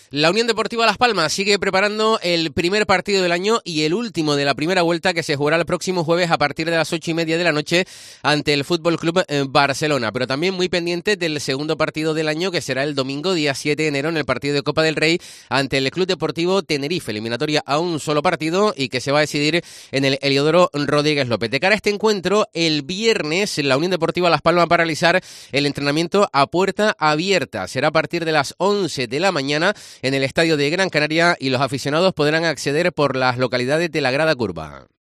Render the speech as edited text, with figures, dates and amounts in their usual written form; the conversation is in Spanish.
La Unión Deportiva Las Palmas sigue preparando el primer partido del año y el último de la primera vuelta, que se jugará el próximo jueves a partir de las 8:30 de la noche ante el Fútbol Club Barcelona, pero también muy pendiente del segundo partido del año, que será el domingo día 7 de enero en el partido de Copa del Rey ante el Club Deportivo Tenerife, eliminatoria a un solo partido y que se va a decidir en el Heliodoro Rodríguez López. De cara a este encuentro, el viernes la Unión Deportiva Las Palmas va a realizar el entrenamiento a puerta abierta. Será a partir de las 11 de la mañana en el estadio de Gran Canaria y los aficionados podrán acceder por las localidades de la Grada Curva.